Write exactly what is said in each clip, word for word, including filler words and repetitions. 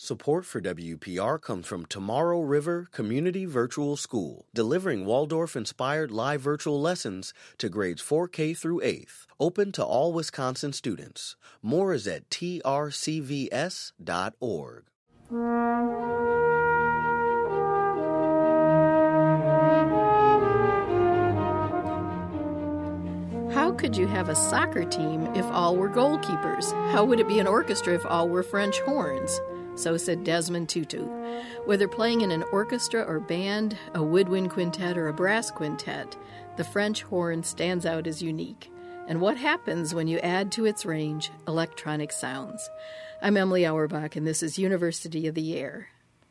Support for W P R comes from Tomorrow River Community Virtual School, delivering Waldorf-inspired live virtual lessons to grades four K through eighth, open to all Wisconsin students. More is at T R C V S dot org. How could you have a soccer team if all were goalkeepers? How would it be an orchestra if all were French horns? So said Desmond Tutu. Whether playing in an orchestra or band, a woodwind quintet or a brass quintet, the French horn stands out as unique. And what happens when you add to its range electronic sounds? I'm Emily Auerbach, and this is University of the Air.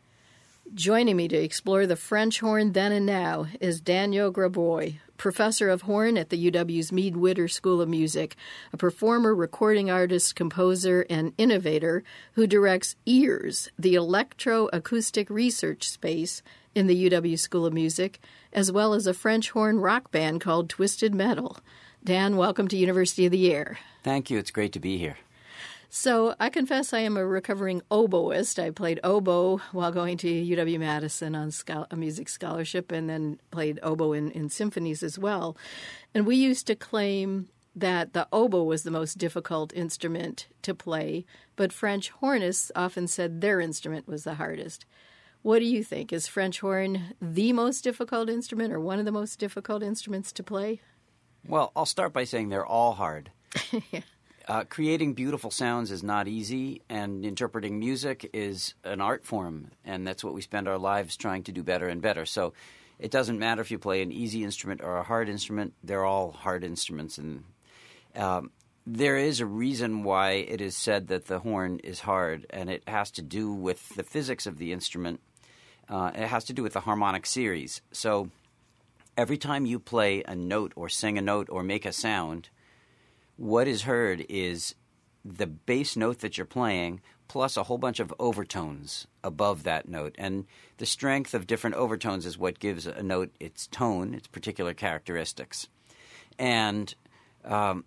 Joining me to explore the French horn then and now is Daniel Graboy, professor of horn at the U W's Mead Witter School of Music, a performer, recording artist, composer, and innovator who directs EARS, the electroacoustic research space in the U W School of Music, as well as a French horn rock band called Twisted Metal. Dan, welcome to University of the Air. Thank you. It's great to be here. So I confess I am a recovering oboist. I played oboe while going to U W-Madison on a music scholarship and then played oboe in, in symphonies as well. And we used to claim that the oboe was the most difficult instrument to play, but French hornists often said their instrument was the hardest. What do you think? Is French horn the most difficult instrument or one of the most difficult instruments to play? Well, I'll start by saying they're all hard. yeah. Uh, creating beautiful sounds is not easy, and interpreting music is an art form, and that's what we spend our lives trying to do better and better. So it doesn't matter if you play an easy instrument or a hard instrument. They're all hard instruments, and um, there is a reason why it is said that the horn is hard, and it has to do with the physics of the instrument. Uh, it has to do with the harmonic series. So every time you play a note or sing a note or make a sound, what is heard is the bass note that you're playing plus a whole bunch of overtones above that note. And the strength of different overtones is what gives a note its tone, its particular characteristics. And um,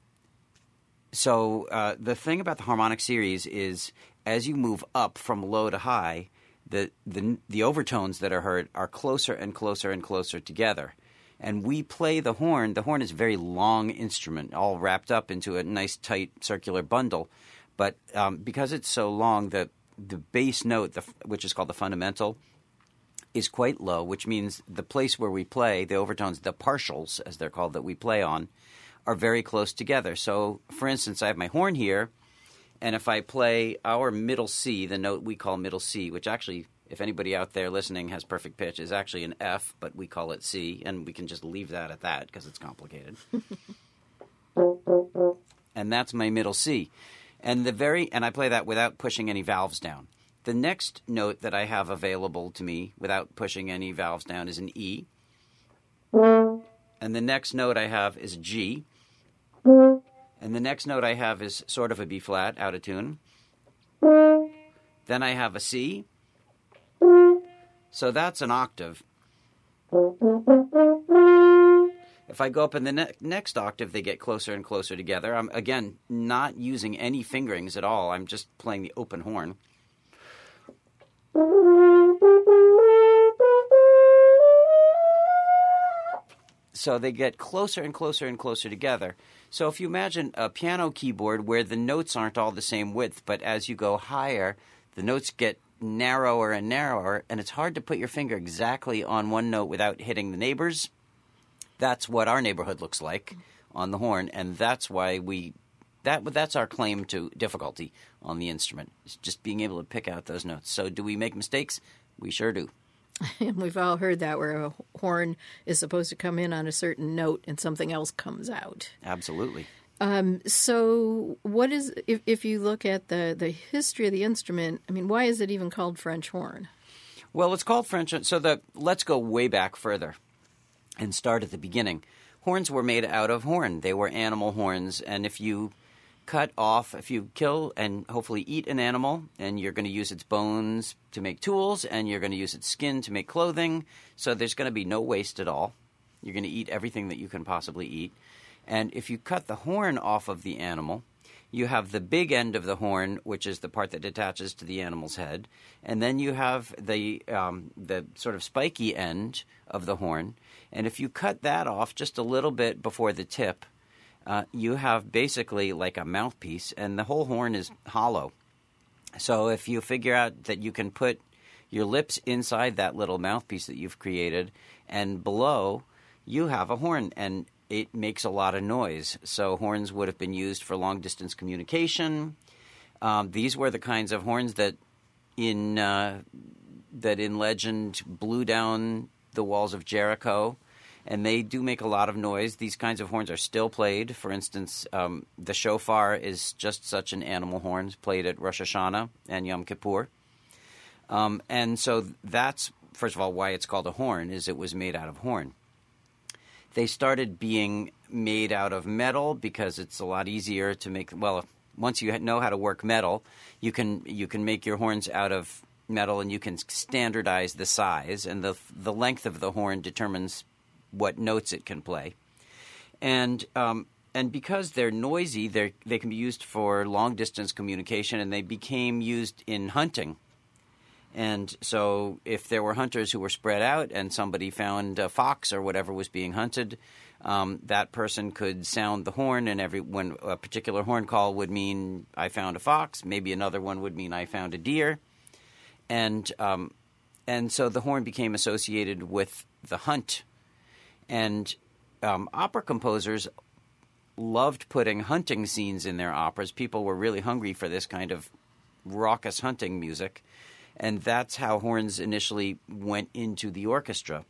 so uh, the thing about the harmonic series is as you move up from low to high, the, the, the overtones that are heard are closer and closer and closer together. And we play the horn. The horn is a very long instrument, all wrapped up into a nice, tight, circular bundle. But um, because it's so long, the the bass note, the, which is called the fundamental, is quite low, which means the place where we play, the overtones, the partials, as they're called, that we play on, are very close together. So, for instance, I have my horn here, and if I play our middle C, the note we call middle C, which actually, if anybody out there listening has perfect pitch, is actually an F, but we call it C, and we can just leave that at that because it's complicated. And that's my middle C. And the very and I play that without pushing any valves down. The next note that I have available to me without pushing any valves down is an E. And the next note I have is a G. And the next note I have is sort of a B flat, out of tune. Then I have a C. So that's an octave. If I go up in the ne- next octave, they get closer and closer together. I'm, again, not using any fingerings at all. I'm just playing the open horn. So they get closer and closer and closer together. So if you imagine a piano keyboard where the notes aren't all the same width, but as you go higher, the notes get narrower and narrower, and it's hard to put your finger exactly on one note without hitting the neighbors. That's what our neighborhood looks like on the horn, and that's why we that that's our claim to difficulty on the instrument. It's just being able to pick out those notes. So do we make mistakes? We sure do. And we've all heard that, where a horn is supposed to come in on a certain note and something else comes out. Absolutely. Um, so what is, if, if you look at the, the history of the instrument, I mean, why is it even called French horn? Well, it's called French. So the let's go way back further and start at the beginning. Horns were made out of horn. They were animal horns. And if you cut off, if you kill and hopefully eat an animal, and you're going to use its bones to make tools, and you're going to use its skin to make clothing, so there's going to be no waste at all. You're going to eat everything that you can possibly eat. And if you cut the horn off of the animal, You have the big end of the horn, which is the part that attaches to the animal's head, and then you have the um, the sort of spiky end of the horn. And if you cut that off just a little bit before the tip, uh, you have basically like a mouthpiece, and the whole horn is hollow. So if you figure out that you can put your lips inside that little mouthpiece that you've created, and below you have a horn, and it makes a lot of noise. So horns would have been used for long-distance communication. Um, these were the kinds of horns that in uh, that in legend blew down the walls of Jericho, and they do make a lot of noise. These kinds of horns are still played. For instance, um, the shofar is just such an animal horn, played at Rosh Hashanah and Yom Kippur. Um, and so that's, first of all, why it's called a horn, is it was made out of horn. They started being made out of metal because it's a lot easier to make. Well, once you know how to work metal, you can you can make your horns out of metal, and you can standardize the size, and the the length of the horn determines what notes it can play. And um, and because they're noisy, they they can be used for long distance communication, and they became used in hunting. And so if there were hunters who were spread out and somebody found a fox or whatever was being hunted, um, that person could sound the horn, and every when a particular horn call would mean I found a fox, maybe another one would mean I found a deer. And um, and so the horn became associated with the hunt. And um, opera composers loved putting hunting scenes in their operas. People were really hungry for this kind of raucous hunting music. And that's how horns initially went into the orchestra.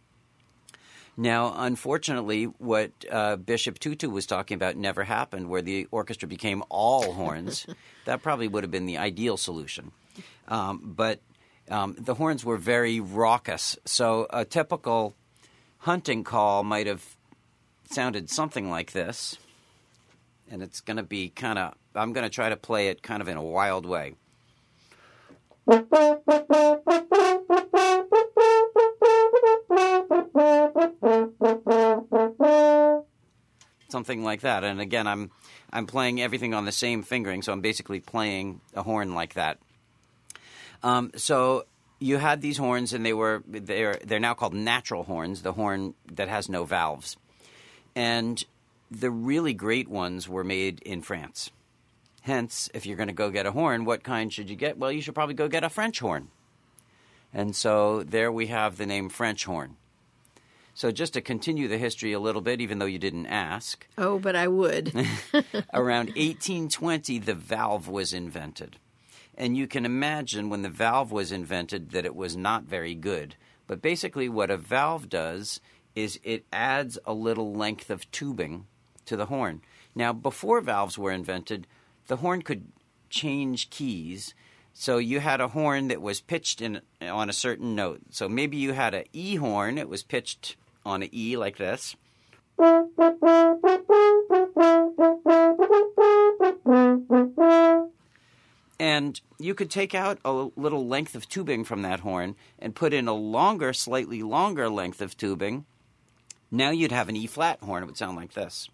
Now, unfortunately, what uh, Bishop Tutu was talking about never happened, where the orchestra became all horns. That probably would have been the ideal solution. Um, but um, the horns were very raucous. So a typical hunting call might have sounded something like this. And it's going to be kind of – I'm going to try to play it kind of in a wild way. Something like that. And again, I'm I'm playing everything on the same fingering, so I'm basically playing a horn like that. Um, so you had these horns, and they were they're they're now called natural horns, the horn that has no valves. And the really great ones were made in France. Hence, if you're going to go get a horn, what kind should you get? Well, you should probably go get a French horn. And so there we have the name French horn. So just to continue the history a little bit, even though you didn't ask. Oh, but I would. Around eighteen twenty, the valve was invented. And you can imagine when the valve was invented that it was not very good. But basically what a valve does is it adds a little length of tubing to the horn. Now, before valves were invented, the horn could change keys. So you had a horn that was pitched in on a certain note. So maybe you had an E horn. It was pitched on an E like this. And you could take out a little length of tubing from that horn and put in a longer, slightly longer length of tubing. Now you'd have an E-flat horn. It would sound like this.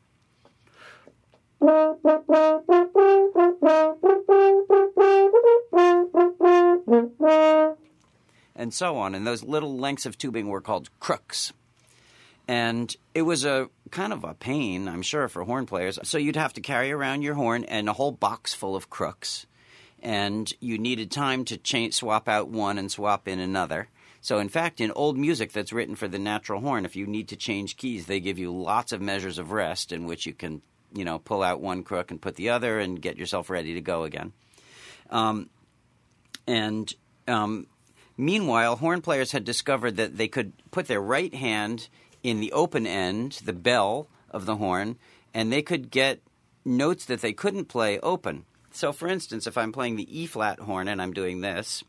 And so on. And those little lengths of tubing were called crooks. And it was a kind of a pain, I'm sure, for horn players. So you'd have to carry around your horn and a whole box full of crooks. And you needed time to change, swap out one and swap in another. So, in fact, in old music that's written for the natural horn, if you need to change keys, they give you lots of measures of rest in which you can, you know, pull out one crook and put the other and get yourself ready to go again. Um, and um, meanwhile, horn players had discovered that they could put their right hand in the open end, the bell of the horn, and they could get notes that they couldn't play open. So, for instance, if I'm playing the E-flat horn and I'm doing this,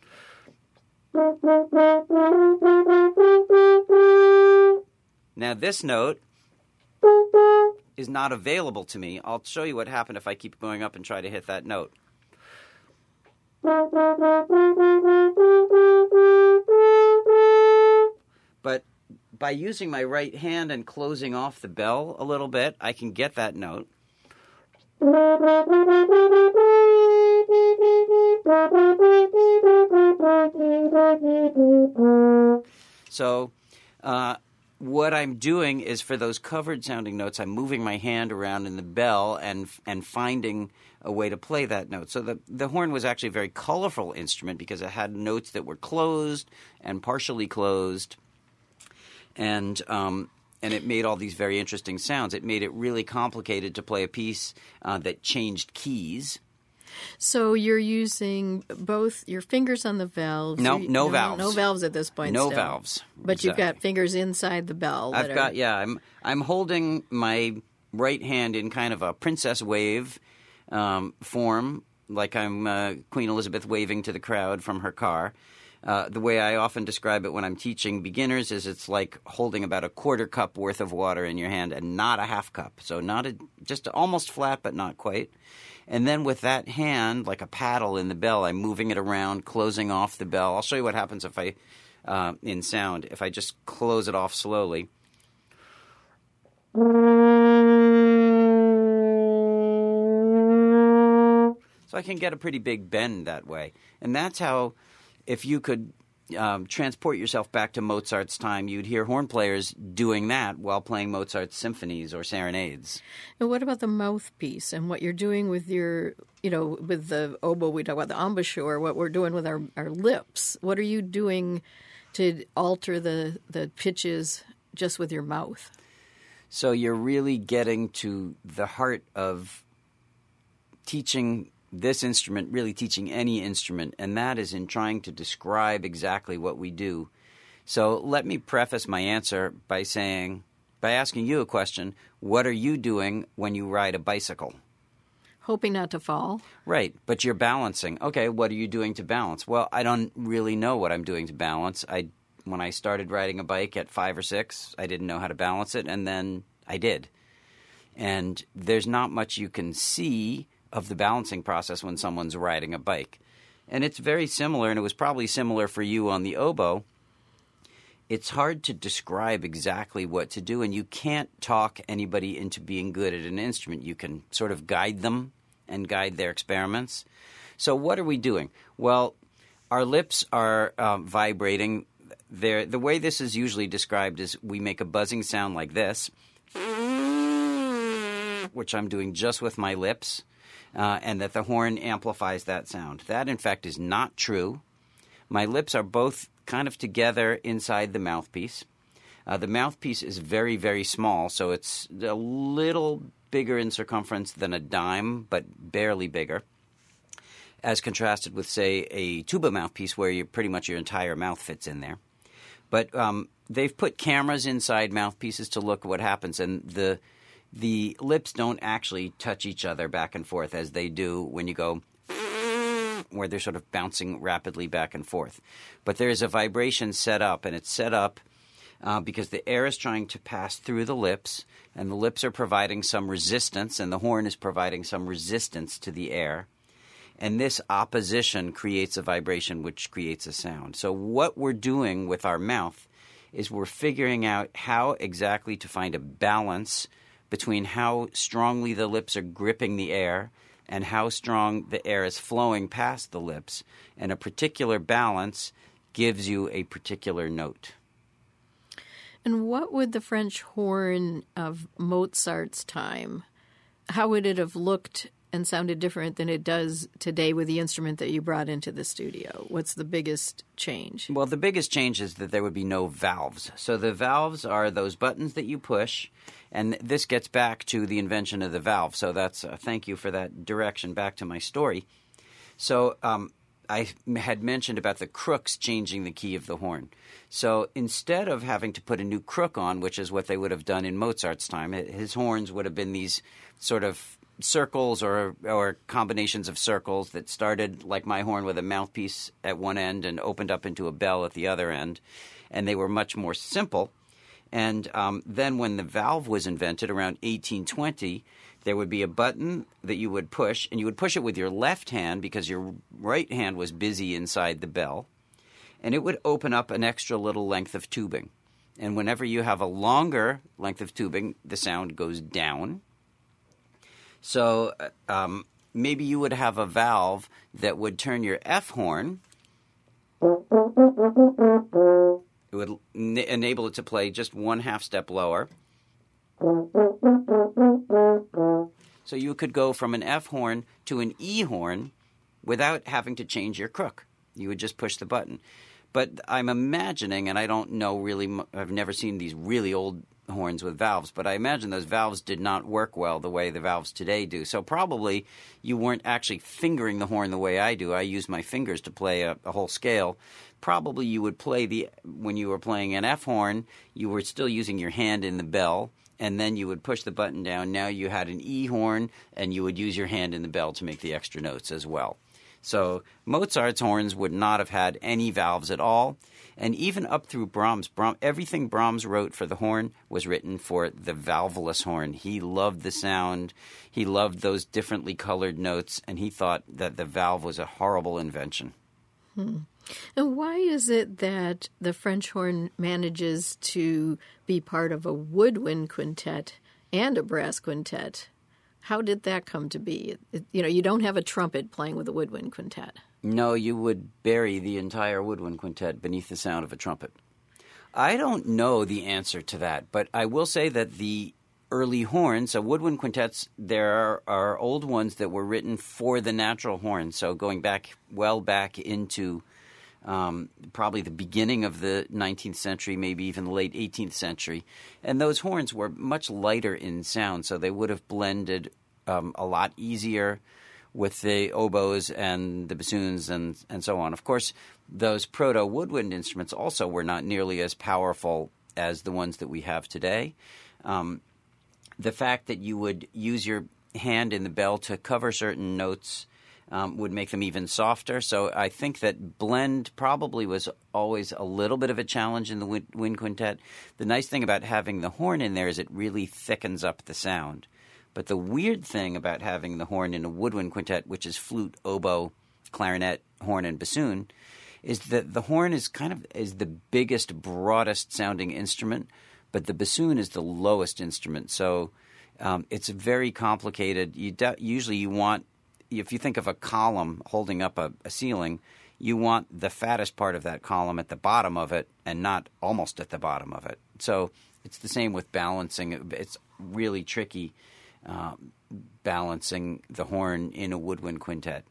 now this note is not available to me. I'll show you what happened if I keep going up and try to hit that note. But by using my right hand and closing off the bell a little bit, I can get that note. So uh, what I'm doing is for those covered sounding notes, I'm moving my hand around in the bell and and finding a way to play that note. So the, the horn was actually a very colorful instrument because it had notes that were closed and partially closed, and um, and it made all these very interesting sounds. It made it really complicated to play a piece uh, that changed keys. So you're using both your fingers on the valves. No, you, no valves. No valves at this point. No still. valves. But Exactly. you've got fingers inside the bell. I've that got are, yeah. I'm I'm holding my right hand in kind of a princess wave um, form, like I'm uh, Queen Elizabeth waving to the crowd from her car. Uh, the way I often describe it when I'm teaching beginners is it's like holding about a quarter cup worth of water in your hand and not a half cup. So not a, just almost flat, but not quite. And then with that hand, like a paddle in the bell, I'm moving it around, closing off the bell. I'll show you what happens if I, uh, in sound, if I just close it off slowly. So I can get a pretty big bend that way. And that's how, if you could um, transport yourself back to Mozart's time, you'd hear horn players doing that while playing Mozart's symphonies or serenades. And what about the mouthpiece and what you're doing with your, you know, with the oboe, we talk about the embouchure, what we're doing with our, our lips. What are you doing to alter the, the pitches just with your mouth? So you're really getting to the heart of teaching this instrument, really teaching any instrument, and that is in trying to describe exactly what we do. So let me preface my answer by saying, by asking you a question, what are you doing when you ride a bicycle? Hoping not to fall. Right, but you're balancing. Okay, what are you doing to balance? Well, I don't really know what I'm doing to balance. I when I started riding a bike at five or six, I didn't know how to balance it, and then I did. And there's not much you can see of the balancing process when someone's riding a bike. And it's very similar, and it was probably similar for you on the oboe. It's hard to describe exactly what to do, and you can't talk anybody into being good at an instrument. You can sort of guide them and guide their experiments. So what are we doing? Well, our lips are um, vibrating. They're, the way this is usually described is we make a buzzing sound like this, which I'm doing just with my lips. Uh, and that the horn amplifies that sound. That, in fact, is not true. My lips are both kind of together inside the mouthpiece. Uh, the mouthpiece is very, very small, so it's a little bigger in circumference than a dime, but barely bigger, as contrasted with, say, a tuba mouthpiece where you pretty much your entire mouth fits in there. But um, they've put cameras inside mouthpieces to look at what happens, and the The lips don't actually touch each other back and forth as they do when you go, where they're sort of bouncing rapidly back and forth. But there is a vibration set up, and it's set up uh, because the air is trying to pass through the lips, and the lips are providing some resistance, and the horn is providing some resistance to the air. And this opposition creates a vibration, which creates a sound. So what we're doing with our mouth is we're figuring out how exactly to find a balance between how strongly the lips are gripping the air and how strong the air is flowing past the lips. And a particular balance gives you a particular note. And what would the French horn of Mozart's time, how would it have looked and sounded different than it does today with the instrument that you brought into the studio? What's the biggest change? Well, the biggest change is that there would be no valves. So the valves are those buttons that you push, and this gets back to the invention of the valve. So that's uh, thank you for that direction back to my story. So um, I had mentioned about the crooks changing the key of the horn. So instead of having to put a new crook on, which is what they would have done in Mozart's time, his horns would have been these sort of circles or or combinations of circles that started like my horn with a mouthpiece at one end and opened up into a bell at the other end, and they were much more simple. And um, then when the valve was invented around eighteen twenty, there would be a button that you would push, and you would push it with your left hand because your right hand was busy inside the bell, and it would open up an extra little length of tubing. And whenever you have a longer length of tubing, the sound goes down. So um, maybe you would have a valve that would turn your F horn. It would n- enable it to play just one half step lower. So you could go from an F horn to an E horn without having to change your crook. You would just push the button. But I'm imagining, and I don't know really, I've never seen these really old horns with valves, but I imagine those valves did not work well the way the valves today do. So probably you weren't actually fingering the horn the way I do. I use my fingers to play a, a whole scale. Probably you would play the, when you were playing an F horn, you were still using your hand in the bell, and then you would push the button down. Now you had an E horn, and you would use your hand in the bell to make the extra notes as well. So Mozart's horns would not have had any valves at all. And even up through Brahms, Brahms, everything Brahms wrote for the horn was written for the valveless horn. He loved the sound. He loved those differently colored notes, and he thought that the valve was a horrible invention. Hmm. And why is it that the French horn manages to be part of a woodwind quintet and a brass quintet? How did that come to be? It, you know, you don't have a trumpet playing with a woodwind quintet. No, you would bury the entire woodwind quintet beneath the sound of a trumpet. I don't know the answer to that, but I will say that the early horns, so woodwind quintets, there are, are old ones that were written for the natural horn, so going back, well back into um, probably the beginning of the nineteenth century, maybe even the late eighteenth century. And those horns were much lighter in sound, so they would have blended um, a lot easier with the oboes and the bassoons and, and so on. Of course, those proto-woodwind instruments also were not nearly as powerful as the ones that we have today. Um, the fact that you would use your hand in the bell to cover certain notes um, would make them even softer. So I think that blend probably was always a little bit of a challenge in the wind, wind quintet. The nice thing about having the horn in there is it really thickens up the sound. But the weird thing about having the horn in a woodwind quintet, which is flute, oboe, clarinet, horn, and bassoon, is that the horn is kind of is the biggest, broadest sounding instrument, but the bassoon is the lowest instrument. So um, it's very complicated. You de- usually you want, if you think of a column holding up a, a ceiling, you want the fattest part of that column at the bottom of it and not almost at the bottom of it. So it's the same with balancing. It's really tricky. Uh, balancing the horn in a woodwind quintet.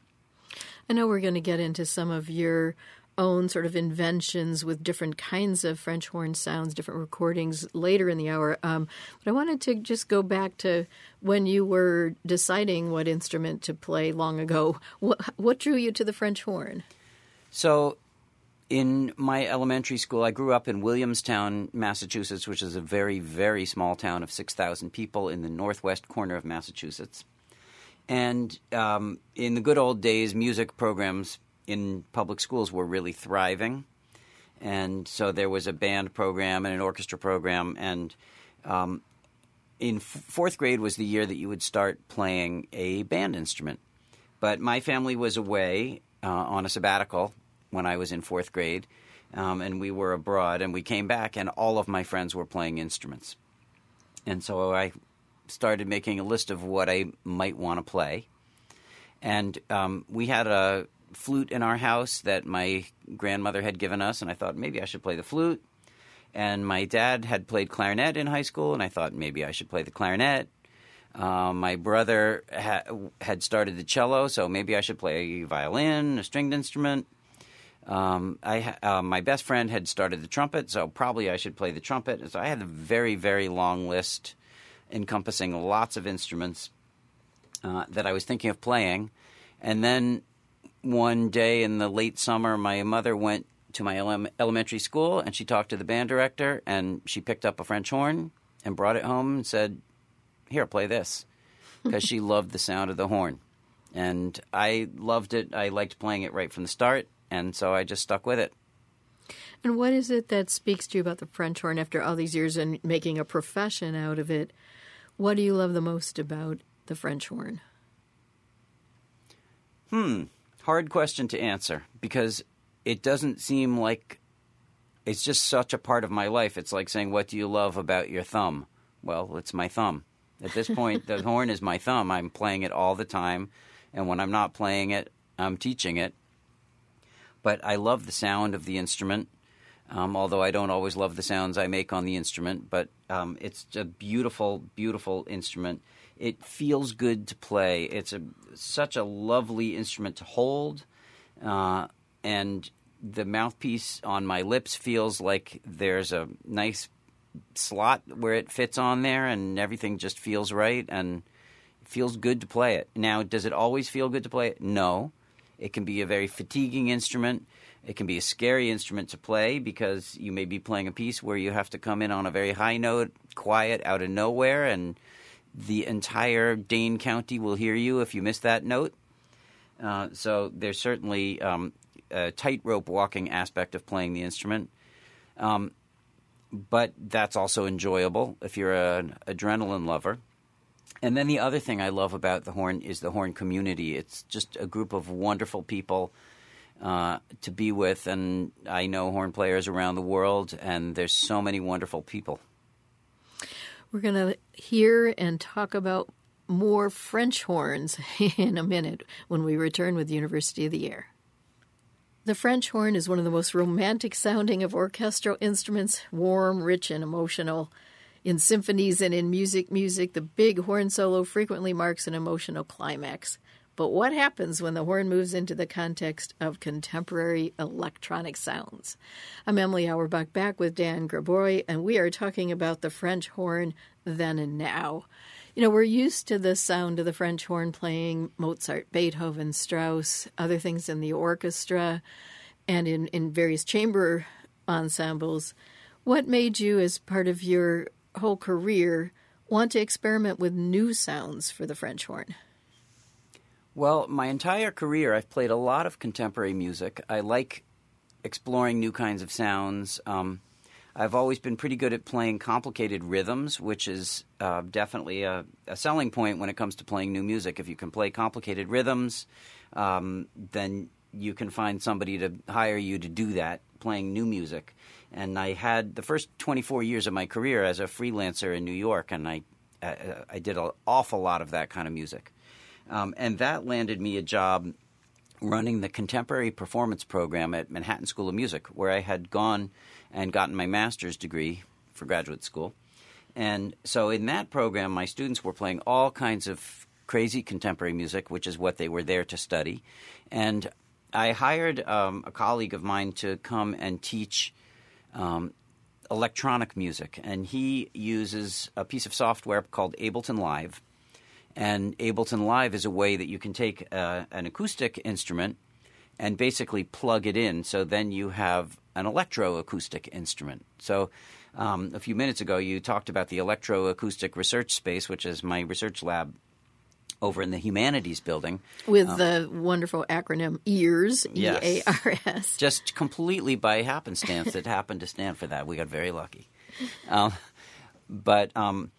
I know we're going to get into some of your own sort of inventions with different kinds of French horn sounds, different recordings later in the hour. Um, but I wanted to just go back to when you were deciding what instrument to play long ago. What, what drew you to the French horn? So in my elementary school, I grew up in Williamstown, Massachusetts, which is a very, very small town of six thousand people in the northwest corner of Massachusetts. And um, in the good old days, music programs in public schools were really thriving. And so there was a band program and an orchestra program. And um, in f- fourth grade was the year that you would start playing a band instrument. But my family was away uh, on a sabbatical when I was in fourth grade, um, and we were abroad, and we came back, and all of my friends were playing instruments. And so I started making a list of what I might want to play. And um, we had a flute in our house that my grandmother had given us, and I thought maybe I should play the flute. And my dad had played clarinet in high school, and I thought maybe I should play the clarinet. Uh, my brother ha- had started the cello, so maybe I should play a violin, a stringed instrument. Um, I uh, my best friend had started the trumpet, so probably I should play the trumpet. So I had a very, very long list encompassing lots of instruments uh, that I was thinking of playing. And then one day in the late summer, my mother went to my ele- elementary school, and she talked to the band director, and she picked up a French horn and brought it home and said, "Here, play this," because she loved the sound of the horn. And I loved it. I liked playing it right from the start. And so I just stuck with it. And what is it that speaks to you about the French horn after all these years and making a profession out of it? What do you love the most about the French horn? Hmm. Hard question to answer because it doesn't seem like it's just such a part of my life. It's like saying, what do you love about your thumb? Well, it's my thumb. At this point, the horn is my thumb. I'm playing it all the time, and when I'm not playing it, I'm teaching it. But I love the sound of the instrument, um, although I don't always love the sounds I make on the instrument. But um, it's a beautiful, beautiful instrument. It feels good to play. It's a such a lovely instrument to hold, uh, and the mouthpiece on my lips feels like there's a nice slot where it fits on there, and everything just feels right, and it feels good to play it. Now, does it always feel good to play it? No. It can be a very fatiguing instrument. It can be a scary instrument to play because you may be playing a piece where you have to come in on a very high note, quiet, out of nowhere, and the entire Dane County will hear you if you miss that note. Uh, so there's certainly um, a tightrope walking aspect of playing the instrument. Um, but that's also enjoyable if you're an adrenaline lover. And then the other thing I love about the horn is the horn community. It's just a group of wonderful people uh, to be with, and I know horn players around the world, and there's so many wonderful people. We're going to hear and talk about more French horns in a minute when we return with University of the Air. The French horn is one of the most romantic sounding of orchestral instruments, warm, rich, and emotional. In symphonies and in music music, the big horn solo frequently marks an emotional climax. But what happens when the horn moves into the context of contemporary electronic sounds? I'm Emily Auerbach, back with Dan Graboy, and we are talking about the French horn then and now. You know, we're used to the sound of the French horn playing Mozart, Beethoven, Strauss, other things in the orchestra, and in, in various chamber ensembles. What made you, as part of your whole career, want to experiment with new sounds for the French horn? Well, my entire career, I've played a lot of contemporary music. I like exploring new kinds of sounds. Um, I've always been pretty good at playing complicated rhythms, which is uh, definitely a, a selling point when it comes to playing new music. If you can play complicated rhythms, um, then you can find somebody to hire you to do that, playing new music. And I had the first twenty-four years of my career as a freelancer in New York, and I, I, I did an awful lot of that kind of music. Um, and that landed me a job running the contemporary performance program at Manhattan School of Music, where I had gone and gotten my master's degree for graduate school. And so in that program, my students were playing all kinds of crazy contemporary music, which is what they were there to study. And I hired um, a colleague of mine to come and teach um, electronic music. And he uses a piece of software called Ableton Live. And Ableton Live is a way that you can take uh, an acoustic instrument and basically plug it in, so then you have an electroacoustic instrument. So um, a few minutes ago, you talked about the Electroacoustic Research Space, which is my research lab over in the Humanities Building. With um, the wonderful acronym EARS, yes. E A R S. Just completely by happenstance, it happened to stand for that. We got very lucky. Um, but... Um,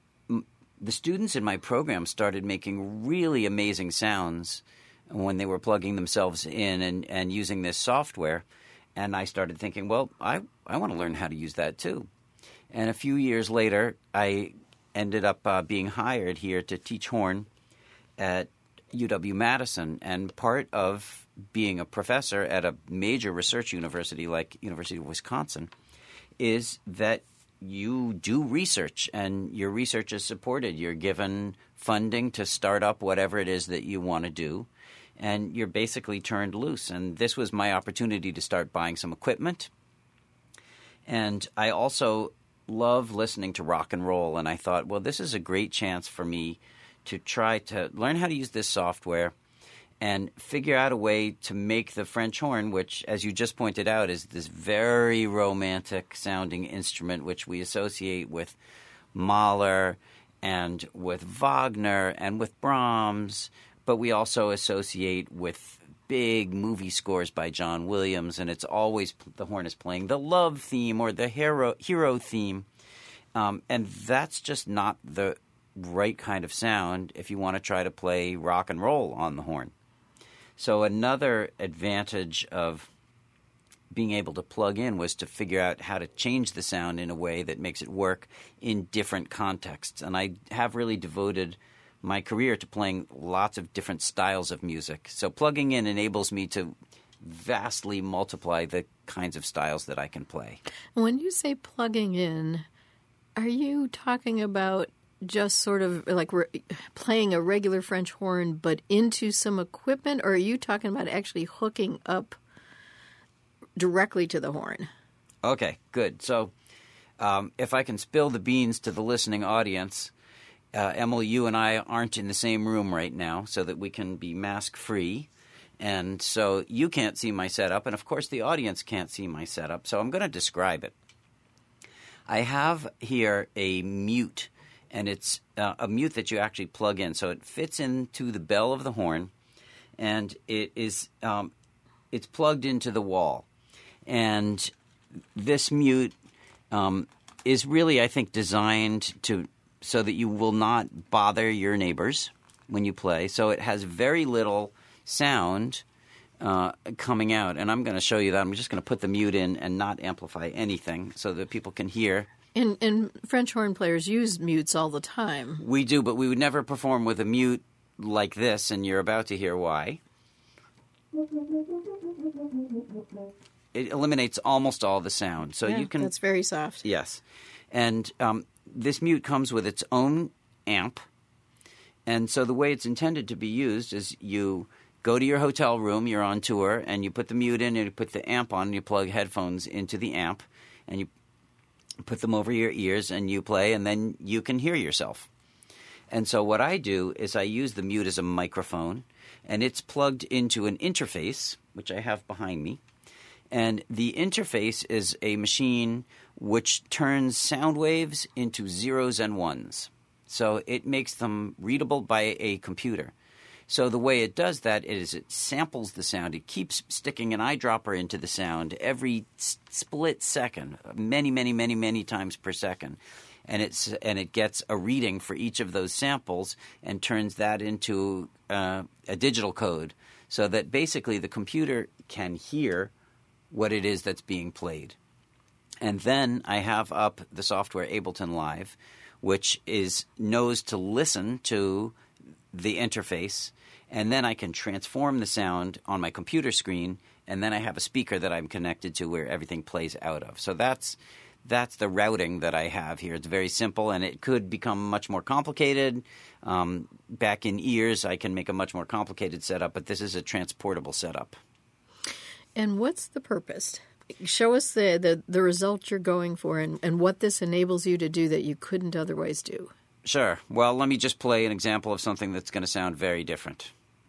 The students in my program started making really amazing sounds when they were plugging themselves in and, and using this software. And I started thinking, well, I, I want to learn how to use that too. And a few years later, I ended up uh, being hired here to teach horn at U W-Madison. And part of being a professor at a major research university like University of Wisconsin is that you do research, and your research is supported. You're given funding to start up whatever it is that you want to do, and you're basically turned loose. And this was my opportunity to start buying some equipment. And I also love listening to rock and roll, and I thought, well, this is a great chance for me to try to learn how to use this software and figure out a way to make the French horn, which, as you just pointed out, is this very romantic-sounding instrument which we associate with Mahler and with Wagner and with Brahms, but we also associate with big movie scores by John Williams, and it's always the horn is playing the love theme or the hero, hero theme, um, and that's just not the right kind of sound if you want to try to play rock and roll on the horn. So another advantage of being able to plug in was to figure out how to change the sound in a way that makes it work in different contexts. And I have really devoted my career to playing lots of different styles of music. So plugging in enables me to vastly multiply the kinds of styles that I can play. When you say plugging in, are you talking about just sort of like re- playing a regular French horn but into some equipment, or are you talking about actually hooking up directly to the horn? Okay, good. So um, if I can spill the beans to the listening audience, uh, Emily, you and I aren't in the same room right now so that we can be mask-free. And so you can't see my setup, and of course the audience can't see my setup, so I'm going to describe it. I have here a mute, and it's uh, a mute that you actually plug in. So it fits into the bell of the horn, and it is um, it's plugged into the wall. And this mute um, is really, I think, designed to so that you will not bother your neighbors when you play. So it has very little sound uh, coming out, and I'm going to show you that. I'm just going to put the mute in and not amplify anything so that people can hear. And, and French horn players use mutes all the time. We do, but we would never perform with a mute like this, and you're about to hear why. It eliminates almost all the sound, so yeah, you can. That's very soft. Yes, and um, this mute comes with its own amp, and so the way it's intended to be used is you go to your hotel room, you're on tour, and you put the mute in, and you put the amp on, and you plug headphones into the amp, and you put them over your ears, and you play, and then you can hear yourself. And so what I do is I use the mute as a microphone, and it's plugged into an interface, which I have behind me. And the interface is a machine which turns sound waves into zeros and ones. So it makes them readable by a computer. So the way it does that is it samples the sound. It keeps sticking an eyedropper into the sound every s- split second, many, many, many, many times per second. And it's and it gets a reading for each of those samples and turns that into uh, a digital code so that basically the computer can hear what it is that's being played. And then I have up the software Ableton Live, which is knows to listen to the interface, and then I can transform the sound on my computer screen, and then I have a speaker that I'm connected to where everything plays out of. So that's that's the routing that I have here. It's very simple, and it could become much more complicated. Um, back in ears, I can make a much more complicated setup, but this is a transportable setup. And what's the purpose? Show us the, the, the result you're going for and, and what this enables you to do that you couldn't otherwise do. Sure. Well, let me just play an example of something that's going to sound very different.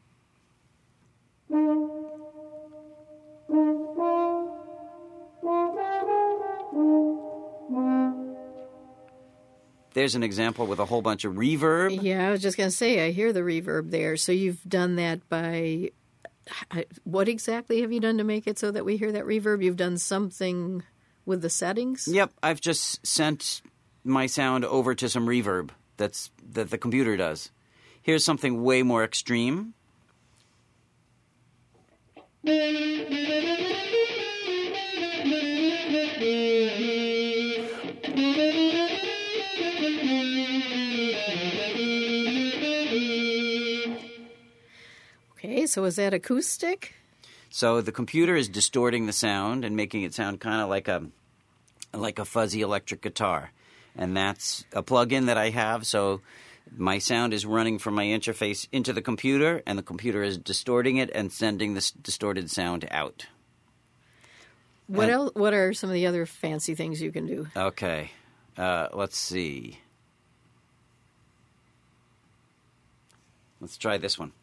There's an example with a whole bunch of reverb. Yeah, I was just going to say, I hear the reverb there. So you've done that by... What exactly have you done to make it so that we hear that reverb? You've done something with the settings? Yep, I've just sent my sound over to some reverb that's that the computer does. Here's something way more extreme. Okay, so is that acoustic? So the computer is distorting the sound and making it sound kind of like a like a fuzzy electric guitar. And that's a plug-in that I have, so my sound is running from my interface into the computer, and the computer is distorting it and sending this distorted sound out. What and, else? What are some of the other fancy things you can do? Okay, uh, let's see. Let's try this one.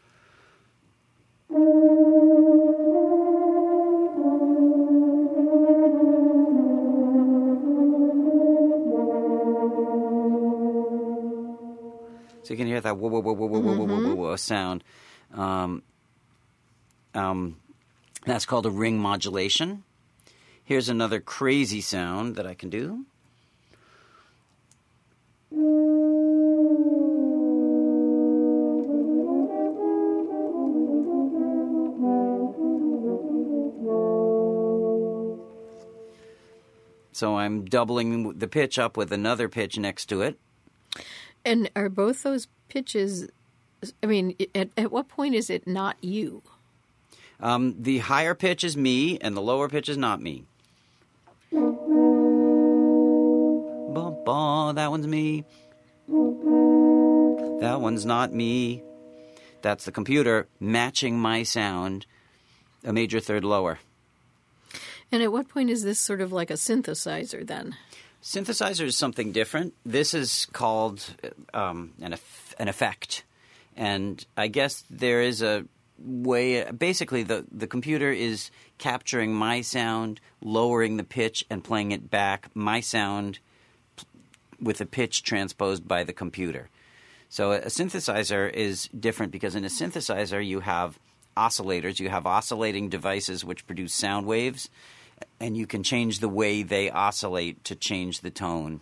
So you can hear that whoa, whoa, whoa, whoa, whoa, whoa, whoa, whoa, whoa, whoa sound. Um, um, that's called a ring modulation. Here's another crazy sound that I can do. So I'm doubling the pitch up with another pitch next to it. And are both those pitches, I mean, at, at what point is it not you? Um, the higher pitch is me, and the lower pitch is not me. Bum, bum, that one's me. That one's not me. That's the computer matching my sound, a major third lower. And at what point is this sort of like a synthesizer then? Synthesizer is something different. This is called um, an, eff- an effect. And I guess there is a way, basically the, the computer is capturing my sound, lowering the pitch, and playing it back, my sound with a pitch transposed by the computer. So a synthesizer is different because in a synthesizer you have oscillators, you have oscillating devices which produce sound waves, and you can change the way they oscillate to change the tone.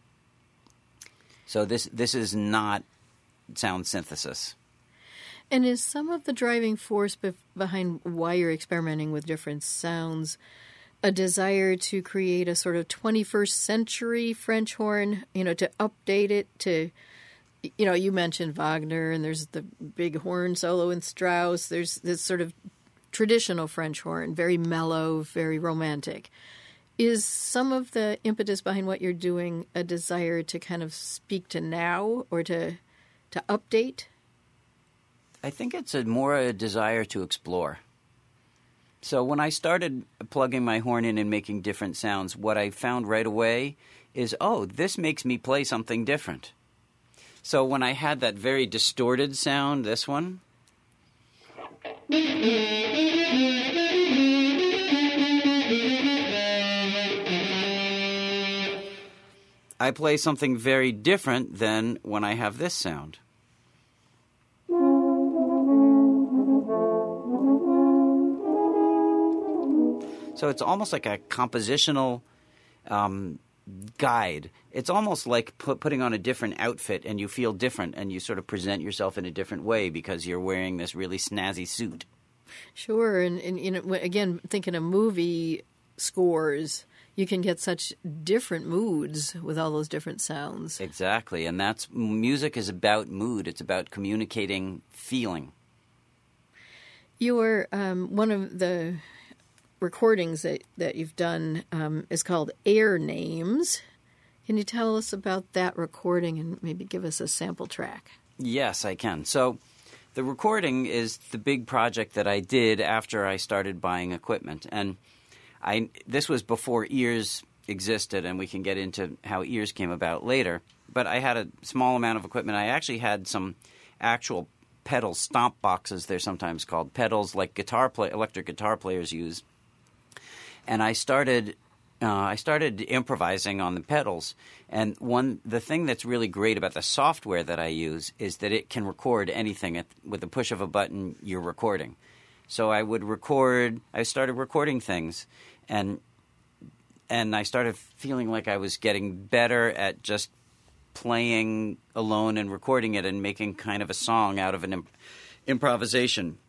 So this this is not sound synthesis. And is some of the driving force be- behind why you're experimenting with different sounds a desire to create a sort of twenty-first century French horn, you know, to update it to, you know, you mentioned Wagner, and there's the big horn solo in Strauss. There's this sort of traditional French horn, very mellow, very romantic. Is some of the impetus behind what you're doing a desire to kind of speak to now or to to update? I think it's a more a desire to explore. So when I started plugging my horn in and making different sounds, what I found right away is, oh, this makes me play something different. So when I had that very distorted sound, this one, I play something very different than when I have this sound. So it's almost like a compositional um, guide. It's almost like put, putting on a different outfit, and you feel different, and you sort of present yourself in a different way because you're wearing this really snazzy suit. Sure, and, and you know, again, thinking of movie scores, you can get such different moods with all those different sounds. Exactly, and that's music is about mood. It's about communicating feeling. You're um, one of the recordings that, that you've done um, is called Air Names. Can you tell us about that recording and maybe give us a sample track? Yes, I can. So the recording is the big project that I did after I started buying equipment. And I this was before ears existed, and we can get into how ears came about later. But I had a small amount of equipment. I actually had some actual pedal stomp boxes, they're sometimes called, pedals like guitar play, electric guitar players use. And I started, uh, I started improvising on the pedals. And one, the thing that's really great about the software that I use is that it can record anything. At, with the push of a button, you're recording. So I would record. I started recording things, and and I started feeling like I was getting better at just playing alone and recording it and making kind of a song out of an imp- improvisation.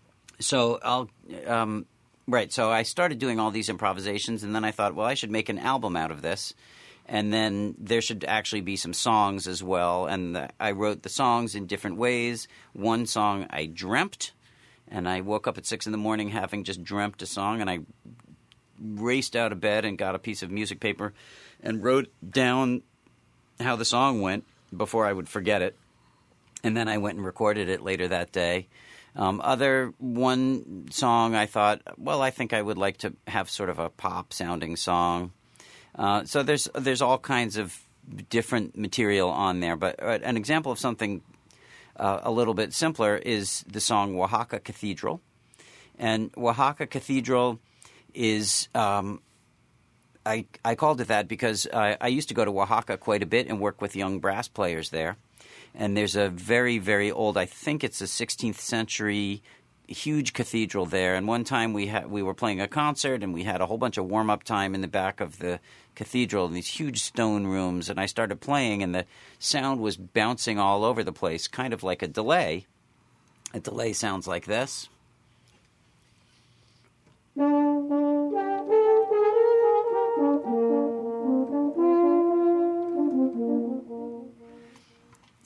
So I'll. Um, Right, so I started doing all these improvisations, and then I thought, well, I should make an album out of this, and then there should actually be some songs as well, and the, I wrote the songs in different ways. One song I dreamt, and I woke up at six in the morning having just dreamt a song, and I raced out of bed and got a piece of music paper and wrote down how the song went before I would forget it, and then I went and recorded it later that day. Um, other one song I thought, well, I think I would like to have sort of a pop-sounding song. Uh, so there's there's all kinds of different material on there. But uh, an example of something uh, a little bit simpler is the song Oaxaca Cathedral. And Oaxaca Cathedral is um, – I, I called it that because I, I used to go to Oaxaca quite a bit and work with young brass players there. And there's a very, very old, I think it's a sixteenth century huge cathedral there. And one time we had we were playing a concert, and we had a whole bunch of warm-up time in the back of the cathedral in these huge stone rooms. And I started playing, and the sound was bouncing all over the place, kind of like a delay. A delay sounds like this.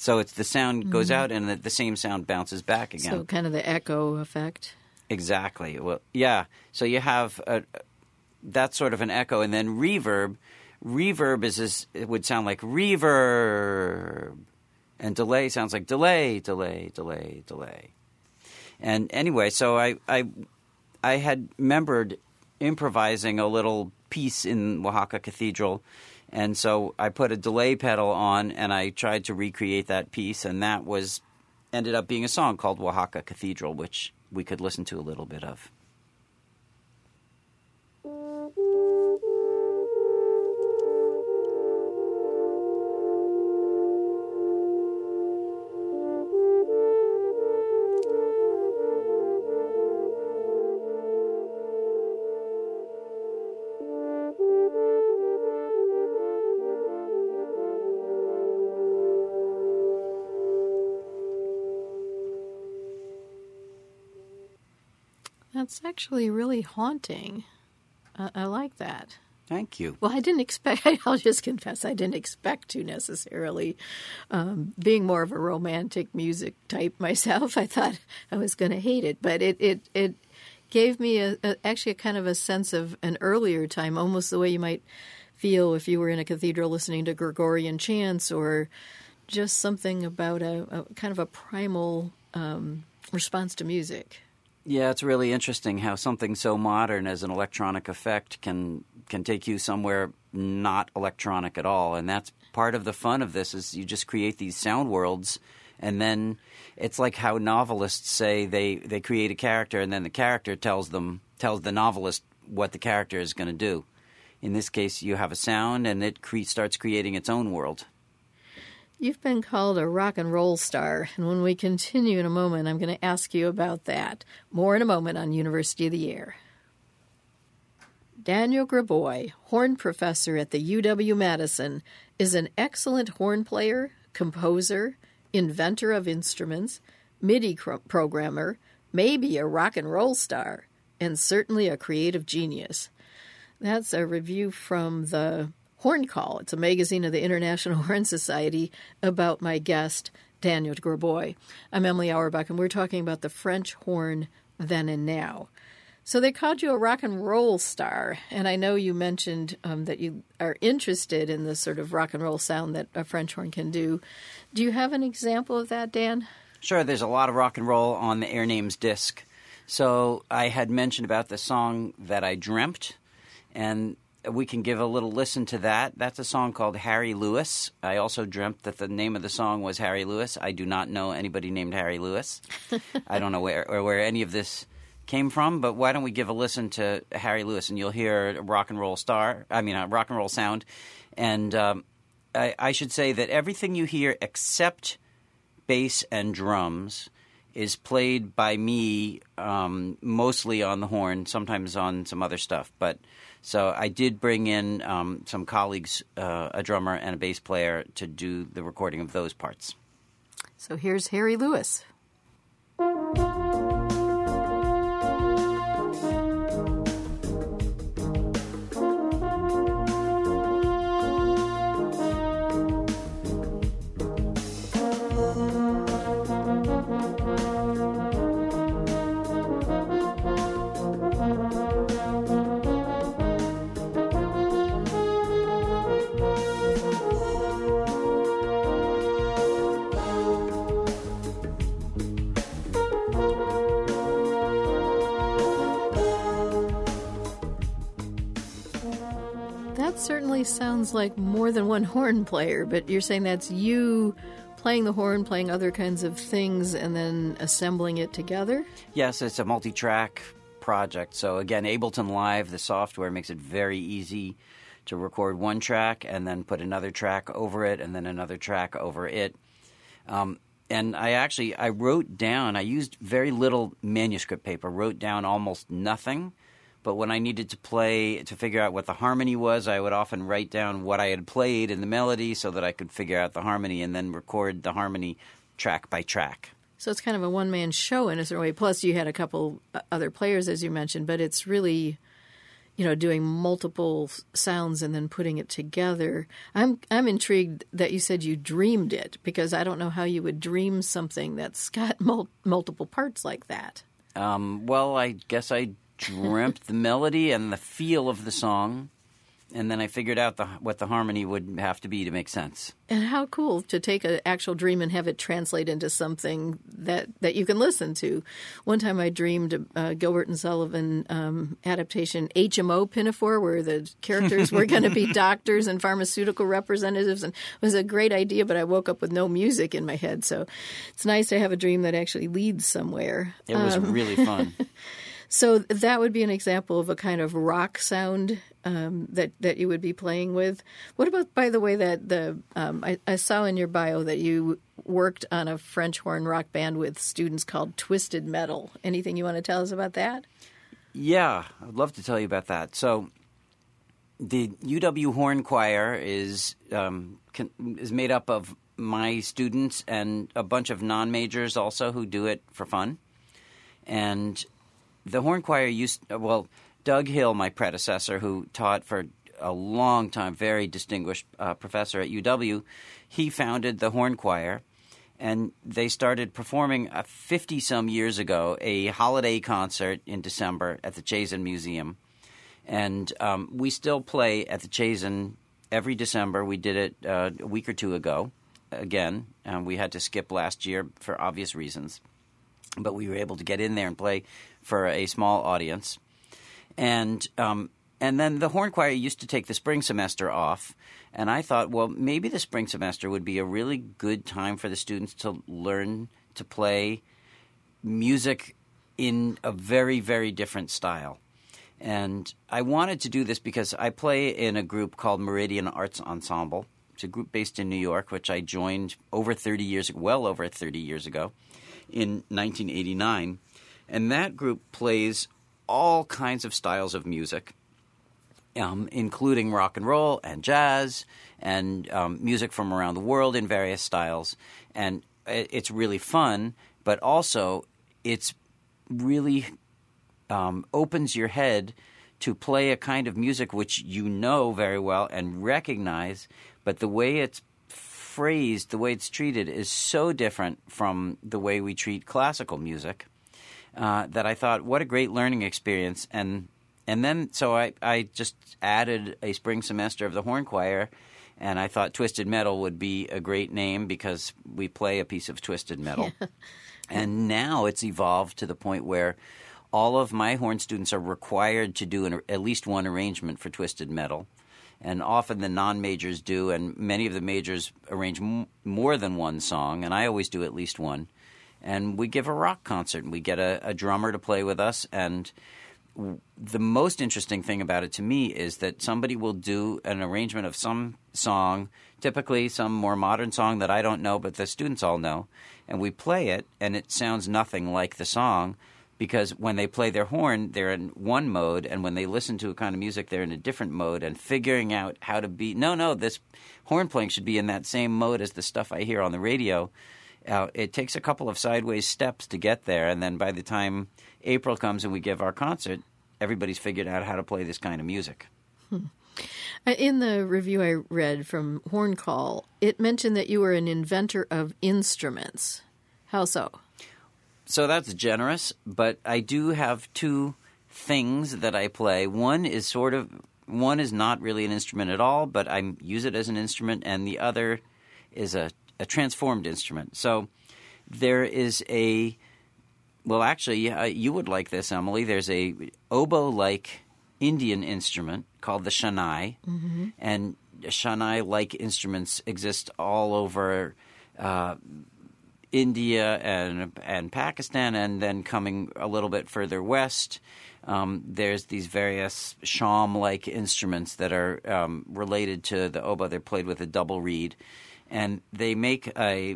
So it's the sound mm-hmm. goes out and the, the same sound bounces back again. So kind of the echo effect. Exactly. Well, yeah. So you have a, that sort of an echo, and then reverb. Reverb is this, it would sound like reverb, and delay sounds like delay, delay, delay, delay. And anyway, so I I, I had remembered improvising a little piece in Oaxaca Cathedral, and so I put a delay pedal on, and I tried to recreate that piece, and that was ended up being a song called Oaxaca Cathedral, which we could listen to a little bit of. That's actually really haunting. Uh, I like that. Thank you. Well, I didn't expect, I'll just confess, I didn't expect to necessarily. Um, being more of a romantic music type myself, I thought I was going to hate it. But it, it, it gave me a, a, actually a kind of a sense of an earlier time, almost the way you might feel if you were in a cathedral listening to Gregorian chants, or just something about a, a kind of a primal um, response to music. Yeah, it's really interesting how something so modern as an electronic effect can can take you somewhere not electronic at all. And that's part of the fun of this, is you just create these sound worlds, and then it's like how novelists say they, they create a character, and then the character tells them tells the novelist what the character is going to do. In this case, you have a sound, and it cre- starts creating its own world. You've been called a rock and roll star, and when we continue in a moment, I'm going to ask you about that. More in a moment on University of the Air. Daniel Graboy, horn professor at the U W-Madison, is an excellent horn player, composer, inventor of instruments, MIDI cr- programmer, maybe a rock and roll star, and certainly a creative genius. That's a review from the Horn Call. It's a magazine of the International Horn Society about my guest, Daniel Graboy. I'm Emily Auerbach, and we're talking about the French horn then and now. So they called you a rock and roll star, and I know you mentioned um, that you are interested in the sort of rock and roll sound that a French horn can do. Do you have an example of that, Dan? Sure. There's a lot of rock and roll on the Air Names disc. So I had mentioned about the song that I dreamt, and we can give a little listen to that. That's a song called Harry Lewis. I also dreamt that the name of the song was Harry Lewis. I do not know anybody named Harry Lewis. I don't know where or where any of this came from, but why don't we give a listen to Harry Lewis, and you'll hear a rock and roll star, I mean a rock and roll sound. And um, I, I should say that everything you hear except bass and drums is played by me, um, mostly on the horn, sometimes on some other stuff. But so I did bring in um, some colleagues, uh, a drummer and a bass player, to do the recording of those parts. So here's Harry Lewis. Certainly sounds like more than one horn player, but you're saying that's you playing the horn, playing other kinds of things, and then assembling it together? Yes, it's a multi-track project. So again, Ableton Live, the software, makes it very easy to record one track and then put another track over it and then another track over it. Um, and I actually, I wrote down, I used very little manuscript paper, wrote down almost nothing. But when I needed to play, to figure out what the harmony was, I would often write down what I had played in the melody so that I could figure out the harmony and then record the harmony track by track. So it's kind of a one-man show in a certain way. Plus, you had a couple other players, as you mentioned, but it's really, you know, doing multiple sounds and then putting it together. I'm I'm intrigued that you said you dreamed it, because I don't know how you would dream something that's got mul- multiple parts like that. Um, well, I guess I dreamt the melody and the feel of the song, and then I figured out the, what the harmony would have to be to make sense. And how cool to take an actual dream and have it translate into something that, that you can listen to. One time I dreamed a Gilbert and Sullivan um, adaptation, H M O Pinafore, where the characters were going to be doctors and pharmaceutical representatives. And it was a great idea, but I woke up with no music in my head. So it's nice to have a dream that actually leads somewhere. It was um, really fun. So that would be an example of a kind of rock sound um, that that you would be playing with. What about, by the way, that the um, I, I saw in your bio that you worked on a French horn rock band with students called Twisted Metal. Anything you want to tell us about that? Yeah, I'd love to tell you about that. So the U W Horn Choir is um, can, is made up of my students and a bunch of non-majors also who do it for fun. And the horn choir used, well, Doug Hill, my predecessor, who taught for a long time, very distinguished uh, professor at U W, he founded the horn choir, and they started performing uh, fifty-some years ago a holiday concert in December at the Chazen Museum. And um, we still play at the Chazen every December. We did it uh, a week or two ago again. Um, we had to skip last year for obvious reasons. But we were able to get in there and play for a small audience. And um, and then the horn choir used to take the spring semester off. And I thought, well, maybe the spring semester would be a really good time for the students to learn to play music in a very, very different style. And I wanted to do this because I play in a group called Meridian Arts Ensemble. It's a group based in New York, which I joined over thirty years, well over thirty years ago, in nineteen eighty-nine. And that group plays all kinds of styles of music, um, including rock and roll and jazz and um, music from around the world in various styles. And it's really fun, but also it's really um, opens your head to play a kind of music which you know very well and recognize, but the way it's phrased, the way it's treated is so different from the way we treat classical music uh, that I thought, what a great learning experience. And and then so I, I just added a spring semester of the horn choir, and I thought Twisted Metal would be a great name because we play a piece of Twisted Metal. Yeah. And now it's evolved to the point where all of my horn students are required to do an, at least one arrangement for Twisted Metal. And often the non-majors do, and many of the majors arrange m- more than one song, and I always do at least one. And we give a rock concert, and we get a, a drummer to play with us. And w- the most interesting thing about it to me is that somebody will do an arrangement of some song, typically some more modern song that I don't know, but the students all know. And we play it, and it sounds nothing like the song, because when they play their horn, they're in one mode, and when they listen to a kind of music, they're in a different mode, and figuring out how to be – no, no, this horn playing should be in that same mode as the stuff I hear on the radio. Uh, it takes a couple of sideways steps to get there, and then by the time April comes and we give our concert, everybody's figured out how to play this kind of music. Hmm. In the review I read from Horn Call, it mentioned that you were an inventor of instruments. How so? So that's generous, but I do have two things that I play. One is sort of one is not really an instrument at all, but I use it as an instrument, and the other is a, a transformed instrument. So there is a well, actually, uh, you would like this, Emily. There's a oboe-like Indian instrument called the Shehnai, mm-hmm. and Shehnai-like instruments exist all over Uh, India and and Pakistan, and then coming a little bit further west, um, there's these various shawm-like instruments that are um, related to the oboe. They're played with a double reed, and they make a,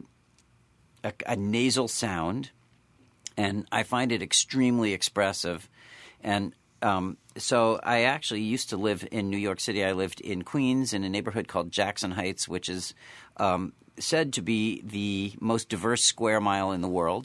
a a nasal sound, and I find it extremely expressive. And um, so I actually used to live in New York City. I lived in Queens in a neighborhood called Jackson Heights, which is um, said to be the most diverse square mile in the world.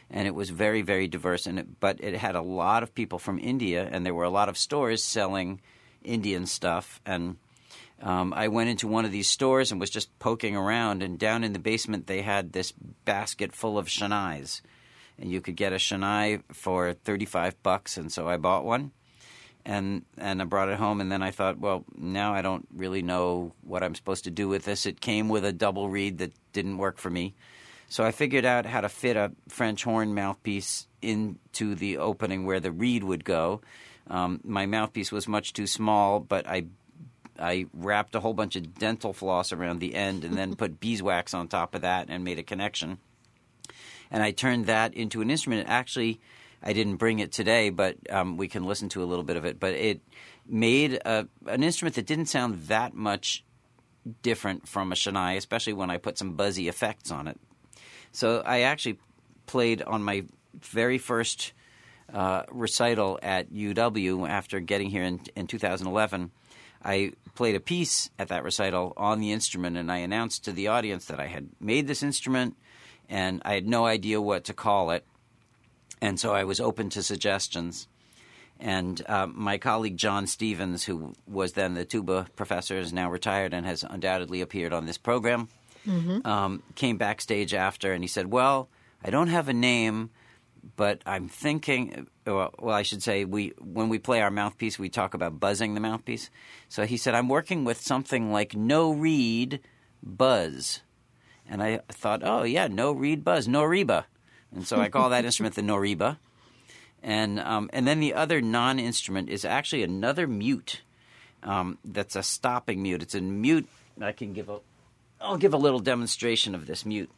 and it was very, very diverse. And it, but it had a lot of people from India, and there were a lot of stores selling Indian stuff. And um, I went into one of these stores and was just poking around, and down in the basement they had this basket full of shanais, and you could get a shanai for thirty-five bucks, and so I bought one. And and I brought it home, and then I thought, well, now I don't really know what I'm supposed to do with this. It came with a double reed that didn't work for me. So I figured out how to fit a French horn mouthpiece into the opening where the reed would go. Um, my mouthpiece was much too small, but I I wrapped a whole bunch of dental floss around the end and then put beeswax on top of that and made a connection. And I turned that into an instrument. Actually, I didn't bring it today, but um, we can listen to a little bit of it. But it made a, an instrument that didn't sound that much different from a shanai, especially when I put some buzzy effects on it. So I actually played on my very first uh, recital at U W after getting here in, in two thousand eleven. I played a piece at that recital on the instrument, and I announced to the audience that I had made this instrument, and I had no idea what to call it. And so I was open to suggestions. And uh, my colleague John Stevens, who was then the tuba professor, is now retired and has undoubtedly appeared on this program, mm-hmm. um, came backstage after, and he said, well, I don't have a name, but I'm thinking – well, I should say we when we play our mouthpiece, we talk about buzzing the mouthpiece. So he said, I'm working with something like no reed buzz. And I thought, oh, yeah, no reed buzz, Noriba. And so I call that instrument the Noriba. And um, and then the other non-instrument is actually another mute um, that's a stopping mute. It's a mute. I can give a – I'll give a little demonstration of this mute.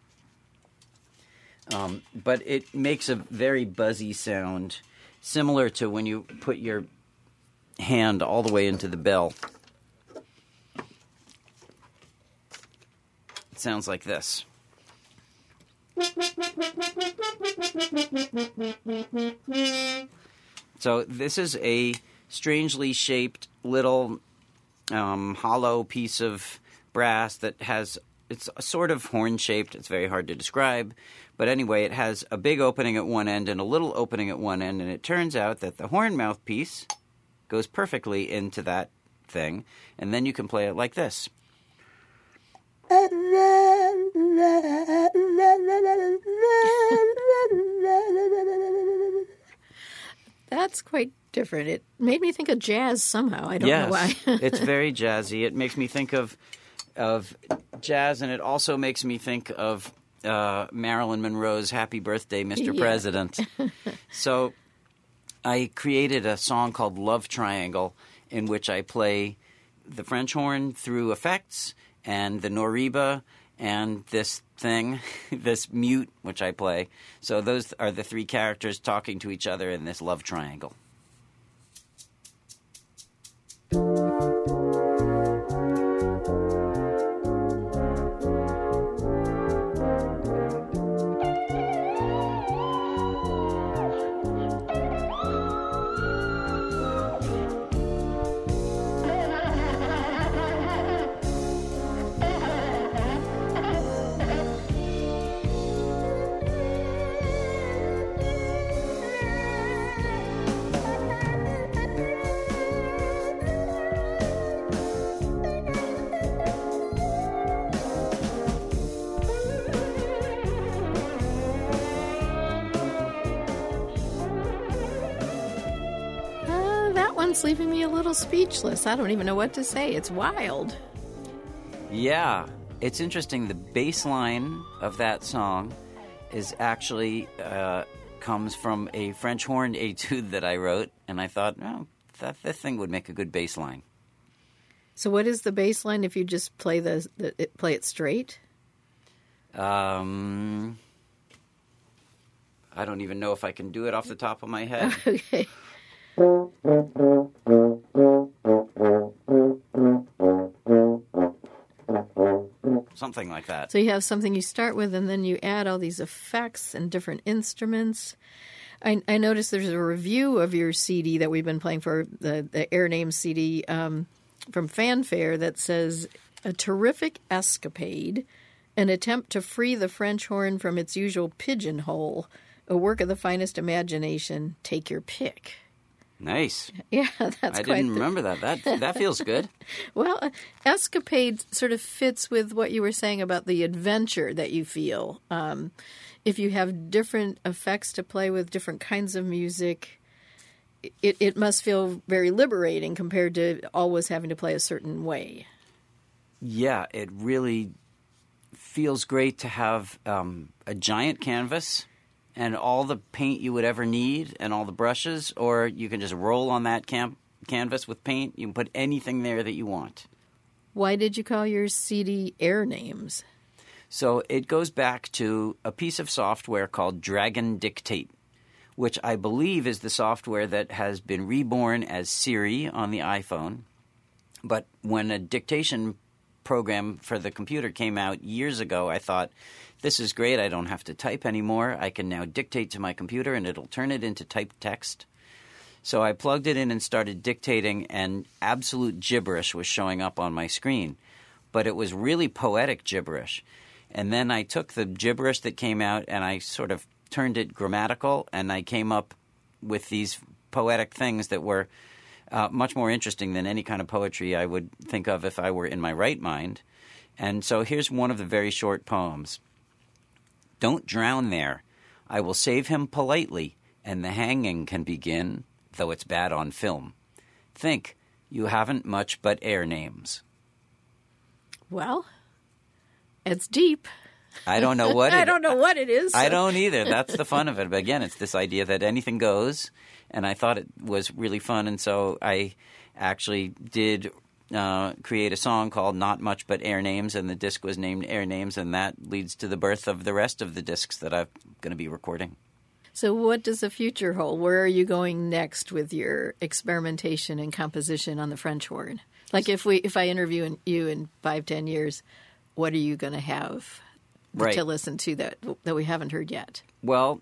Um, but it makes a very buzzy sound, similar to when you put your hand all the way into the bell. It sounds like this. So this is a strangely shaped little um, hollow piece of brass that has, it's sort of horn-shaped. It's very hard to describe. But anyway, it has a big opening at one end and a little opening at one end, and it turns out that the horn mouthpiece goes perfectly into that thing, and then you can play it like this. That's quite different. It made me think of jazz somehow. I don't yes, know why. It's very jazzy. It makes me think of of jazz, and it also makes me think of uh, Marilyn Monroe's Happy Birthday, Mister Yeah. President. So I created a song called Love Triangle, in which I play the French horn through effects and the Noriba and this thing, this mute, which I play. So those are the three characters talking to each other in this love triangle. Leaving me a little speechless. I don't even know what to say. It's wild. Yeah. It's interesting. The bass line of that song is actually uh, comes from a French horn etude that I wrote, and I thought, oh, that, that thing would make a good bass line. So what is the bass line if you just play the, the it, play it straight? Um, I don't even know if I can do it off the top of my head. Okay. Something like that. So you have something you start with, and then you add all these effects and different instruments. I, I noticed there's a review of your C D that we've been playing for, the, the Air Name C D um, from Fanfare, that says, a terrific escapade, an attempt to free the French horn from its usual pigeonhole, A work of the finest imagination, take your pick. Nice. Yeah, that's I quite didn't the... remember that. That that feels good. Well, uh, escapade sort of fits with what you were saying about the adventure that you feel. Um, if you have different effects to play with, different kinds of music, it, it must feel very liberating compared to always having to play a certain way. Yeah, it really feels great to have um, a giant canvas and all the paint you would ever need and all the brushes, or you can just roll on that cam- canvas with paint. You can put anything there that you want. Why did you call your C D Air Names? So it goes back to a piece of software called Dragon Dictate, which I believe is the software that has been reborn as Siri on the iPhone. But when a dictation program for the computer came out years ago, I thought, this is great. I don't have to type anymore. I can now dictate to my computer, and it'll turn it into typed text. So I plugged it in and started dictating, and absolute gibberish was showing up on my screen. But it was really poetic gibberish. And then I took the gibberish that came out, and I sort of turned it grammatical, and I came up with these poetic things that were uh, much more interesting than any kind of poetry I would think of if I were in my right mind. And so here's one of the very short poems. Don't drown there. I will save him politely, and the hanging can begin, though it's bad on film. Think, you haven't much but air names. Well, it's deep. I don't know what it, I don't know what it is. I don't either. That's the fun of it. But again, it's this idea that anything goes, and I thought it was really fun, and so I actually did uh, create a song called Not Much But Air Names, and the disc was named Air Names, and that leads to the birth of the rest of the discs that I'm going to be recording. So what does the future hold? Where are you going next with your experimentation and composition on the French horn? Like if we if I interview you in five, ten years, what are you going to have right. to listen to that that we haven't heard yet? Well,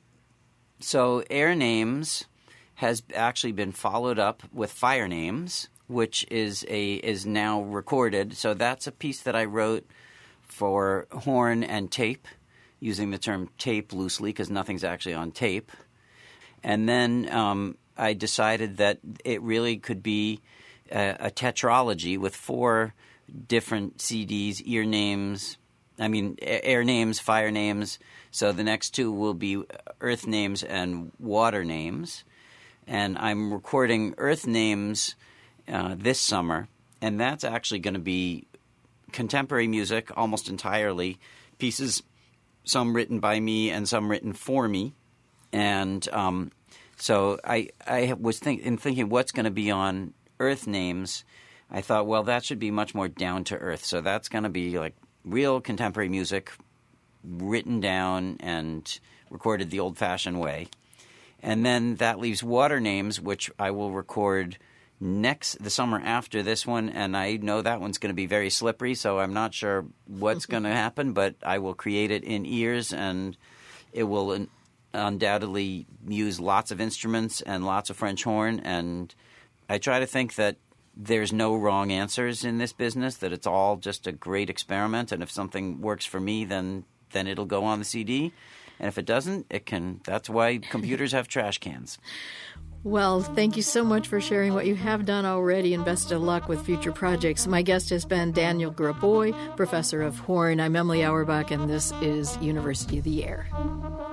so Air Names has actually been followed up with Fire Names, which is a is now recorded. So that's a piece that I wrote for horn and tape, using the term tape loosely because nothing's actually on tape. And then um, I decided that it really could be a, a tetralogy with four different C Ds, ear names, I mean, air names, fire names. So the next two will be earth names and water names. And I'm recording earth names uh, this summer, and that's actually going to be contemporary music almost entirely, pieces some written by me and some written for me. And um, so I I was think, in thinking what's going to be on earth names. I thought, well, that should be much more down to earth. So that's going to be like real contemporary music written down and recorded the old-fashioned way. And then that leaves water names, which I will record next the summer after this one, and I know that one's going to be very slippery, so I'm not sure what's going to happen, but I will create it in ears, and it will un- undoubtedly use lots of instruments and lots of French horn, and I try to think that there's no wrong answers in this business, that it's all just a great experiment, and if something works for me, then then it'll go on the C D, and if it doesn't, it can. That's why computers have trash cans. Well, thank you so much for sharing what you have done already, and best of luck with future projects. My guest has been Daniel Graboy, professor of horn. I'm Emily Auerbach, and this is University of the Air.